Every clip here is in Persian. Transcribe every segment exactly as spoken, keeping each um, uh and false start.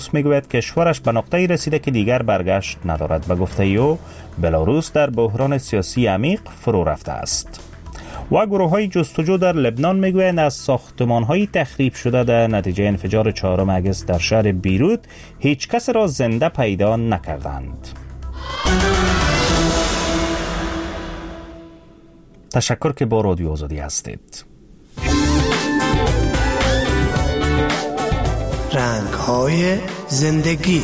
میگوید کشورش به نقطه‌ای رسیده که دیگر برگشت ندارد. به گفته او بلاروس در بحران سیاسی عمیق فرو رفته است. و گروه‌های جستجو در لبنان میگویند از ساختمان‌های تخریب شده در نتیجه انفجار چهارم اگست در شهر بیروت هیچ کس را زنده پیدا نکردند. تشکر که با رادیو آزادی هستید. رنگ‌های زندگی.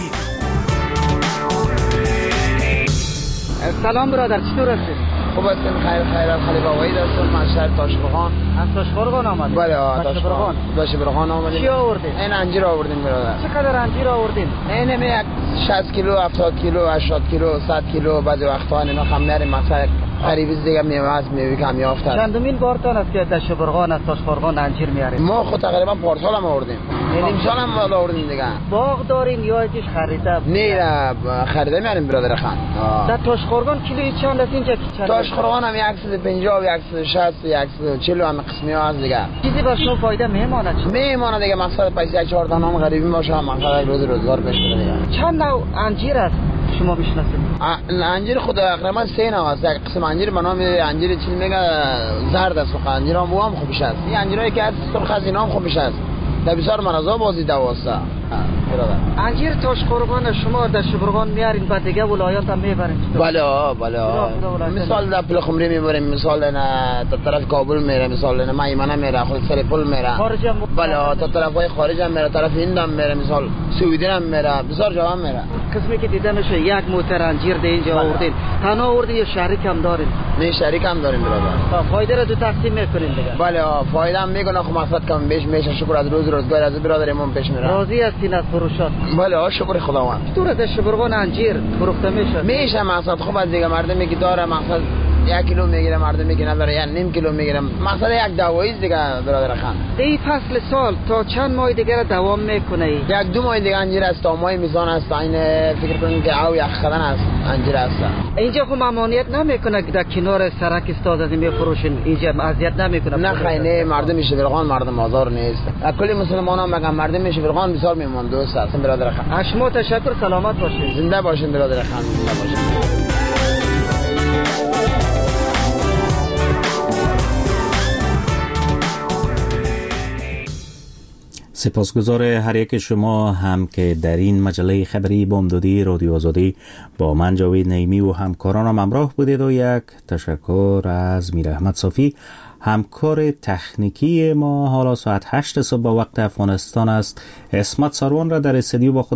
سلام برادر، چطور هستید؟ خوب هستیم، خیر خیر. خالی بابایی دستم، من شهر تاشقرغان. از تاشقرغان آمدید؟ بله، تاشقرغان. تاشقرغان آمدیم. چی آوردید؟ این انجیر آوردیم برادر. چقدر انجیر آوردین؟ این می شصت کیلو، هفتاد کیلو، هشتاد کیلو، صد کیلو، بعضی وقتا اینا خم میاریم مثلا قریبی دیگه میوه از میوه کم یافته. چندمین بارتان است که تاشقرغان از تاشقرغان انجیر میاریم؟ ما خود تقریبا پارسال هم آوردیم. نیم سال هم آوردیم دیگه. باغ دارین یا اینش خریده؟ نه، خریده میاریم برادر خان. در تاشقرغان کیلویی چند است اینجا؟ تاشقرغان هم صد و پنجاه و صد و شصت و صد و چهل هم قسمی ها از دیگه. چیزی بر شما فایده میمونه چی؟ میمونه دیگه، مقصد پیسه چهار تا نام غریبی باشه، مقصد روز روزگار پیش بره دیگه. چند نوع انجیر است شما میشناسید؟ انجیر خود تقریبا سه نوع است. یک قسم انجیر به نام انجیر چیزی میگه زرد است، و انجیر هم هم خوبش است. این انجیرایی که از سرخ از اینا هم خوبش است. در بسیار مرضا بازی دواسته. انجیر تاشقرغان شما در شبرغان میارین بعد دیگه ولایات هم میبرین؟ بله بله. مثال در پلخمری میبریم، مثال نه تا طرف کابل میره، مثال نه میمنه میره، خود سر پل میره. خارج هم بله، تا طرفای خارج هم میره، طرف هند هم میره، مثال سوئدن هم میره، بسیار جا هم میره. قسمی که دیده میشه یک موتر انجیر ده اینجا آوردین، تنها آوردین یا شریک هم دارین؟ نه، شریک هم داریم برادر. فایده را دو تقسیم میکنین دیگه؟ بله، فایده هم میکنه، خب مقصد کم بیش میشه. شکر از روز روزگار از برادرمون پیش میره. راضی هستین از فروشات؟ بله، شکر خداوند. چطور از شبرغان انجیر فروخته میشه؟ میشه مقصد خوب از دیگه مردمی که داره مقصد یک کیلو میگیره، مردمی که نداره یک نیم کیلو میگیره، مقصد یک دوایی دیگه برادر خان. این فصل سال تا چند ماه دیگه دوام میکنه؟ یک دو ماه دیگه انجیر است، تا ماه میزان است. این فکر کنید که او یک خدن است انجیر است. اینجا خب ممانعت نمیکنه که در کنار سرک استاد از میفروشین؟ اینجا اذیت نمیکنه؟ نه خیر، نه، مردم شبرغان مردم آزار نیست. کلی مسلمان ها میگن مردم شبرغان بسیار میمون دوست هستن برادر خان. اشما تشکر، سلامت باشید. زنده باشین برادر خان، زنده باشین. سپاسگزار هر یک شما هم که در این مجله خبری بامدادی رادیو آزادی با من جاوید نعیمی و همکارانم همراه بودید. و یک تشکر از میر احمد صافی، همکار تکنیکی ما. حالا ساعت هشت صبح با وقت افغانستان است. اسمت ساروان را در استودیو با خود